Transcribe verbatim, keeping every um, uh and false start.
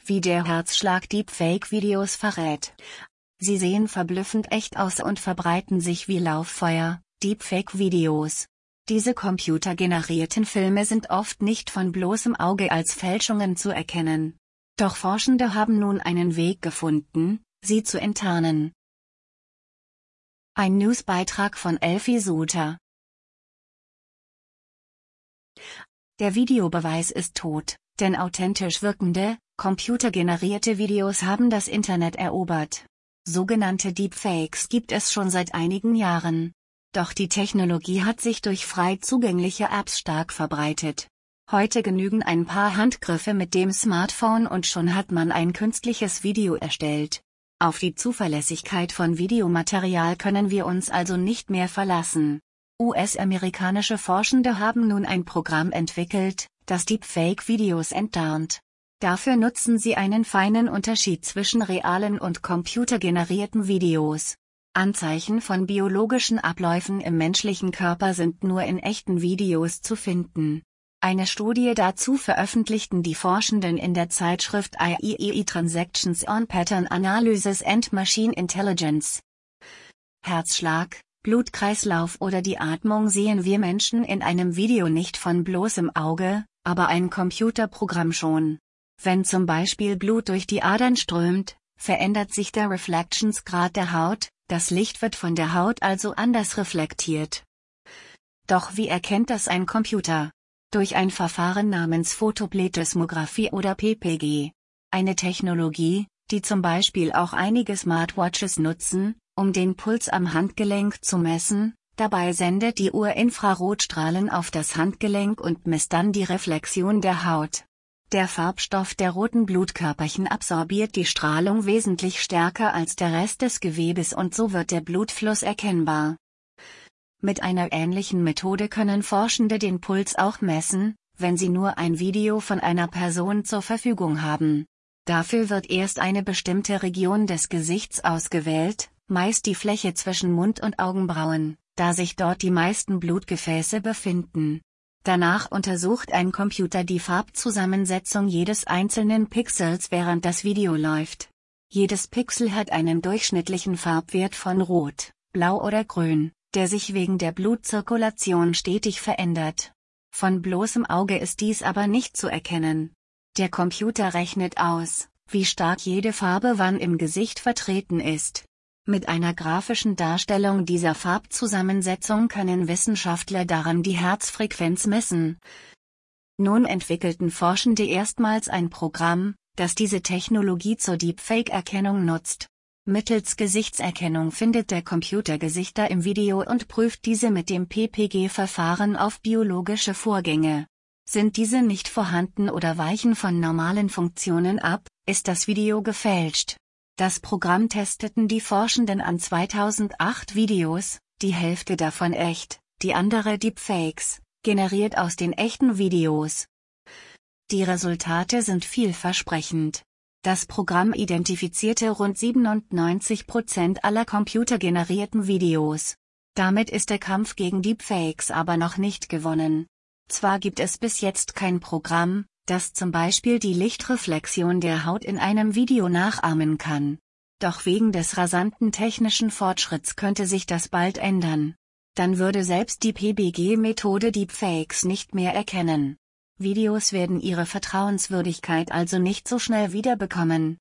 wie der Herzschlag Deepfake-Videos verrät. Sie sehen verblüffend echt aus und verbreiten sich wie Lauffeuer, Deepfake-Videos. Diese computergenerierten Filme sind oft nicht von bloßem Auge als Fälschungen zu erkennen. Doch Forschende haben nun einen Weg gefunden, sie zu enttarnen. Ein Newsbeitrag von Elfie Suter. Der Videobeweis ist tot, denn authentisch wirkende, computergenerierte Videos haben das Internet erobert. Sogenannte Deepfakes gibt es schon seit einigen Jahren. Doch die Technologie hat sich durch frei zugängliche Apps stark verbreitet. Heute genügen ein paar Handgriffe mit dem Smartphone und schon hat man ein künstliches Video erstellt. Auf die Zuverlässigkeit von Videomaterial können wir uns also nicht mehr verlassen. U S-amerikanische Forschende haben nun ein Programm entwickelt, das Deepfake-Videos enttarnt. Dafür nutzen sie einen feinen Unterschied zwischen realen und computergenerierten Videos. Anzeichen von biologischen Abläufen im menschlichen Körper sind nur in echten Videos zu finden. Eine Studie dazu veröffentlichten die Forschenden in der Zeitschrift I E E E Transactions on Pattern Analysis and Machine Intelligence. Herzschlag, Blutkreislauf oder die Atmung sehen wir Menschen in einem Video nicht von bloßem Auge, aber ein Computerprogramm schon. Wenn zum Beispiel Blut durch die Adern strömt, verändert sich der Reflectionsgrad der Haut, das Licht wird von der Haut also anders reflektiert. Doch wie erkennt das ein Computer? Durch ein Verfahren namens Photoplethysmographie oder P P G. Eine Technologie, die zum Beispiel auch einige Smartwatches nutzen, um den Puls am Handgelenk zu messen. Dabei sendet die Uhr Infrarotstrahlen auf das Handgelenk und misst dann die Reflexion der Haut. Der Farbstoff der roten Blutkörperchen absorbiert die Strahlung wesentlich stärker als der Rest des Gewebes und so wird der Blutfluss erkennbar. Mit einer ähnlichen Methode können Forschende den Puls auch messen, wenn sie nur ein Video von einer Person zur Verfügung haben. Dafür wird erst eine bestimmte Region des Gesichts ausgewählt, meist die Fläche zwischen Mund und Augenbrauen, da sich dort die meisten Blutgefäße befinden. Danach untersucht ein Computer die Farbzusammensetzung jedes einzelnen Pixels während das Video läuft. Jedes Pixel hat einen durchschnittlichen Farbwert von Rot, Blau oder Grün, der sich wegen der Blutzirkulation stetig verändert. Von bloßem Auge ist dies aber nicht zu erkennen. Der Computer rechnet aus, wie stark jede Farbe wann im Gesicht vertreten ist. Mit einer grafischen Darstellung dieser Farbzusammensetzung können Wissenschaftler daran die Herzfrequenz messen. Nun entwickelten Forschende erstmals ein Programm, das diese Technologie zur Deepfake-Erkennung nutzt. Mittels Gesichtserkennung findet der Computer Gesichter im Video und prüft diese mit dem P P G-Verfahren auf biologische Vorgänge. Sind diese nicht vorhanden oder weichen von normalen Funktionen ab, ist das Video gefälscht. Das Programm testeten die Forschenden an zweitausendacht Videos, die Hälfte davon echt, die andere Deepfakes, generiert aus den echten Videos. Die Resultate sind vielversprechend. Das Programm identifizierte rund siebenundneunzig Prozent aller computergenerierten Videos. Damit ist der Kampf gegen Deepfakes aber noch nicht gewonnen. Zwar gibt es bis jetzt kein Programm, das zum Beispiel die Lichtreflexion der Haut in einem Video nachahmen kann. Doch wegen des rasanten technischen Fortschritts könnte sich das bald ändern. Dann würde selbst die P P G-Methode Deepfakes nicht mehr erkennen. Videos werden ihre Vertrauenswürdigkeit also nicht so schnell wiederbekommen.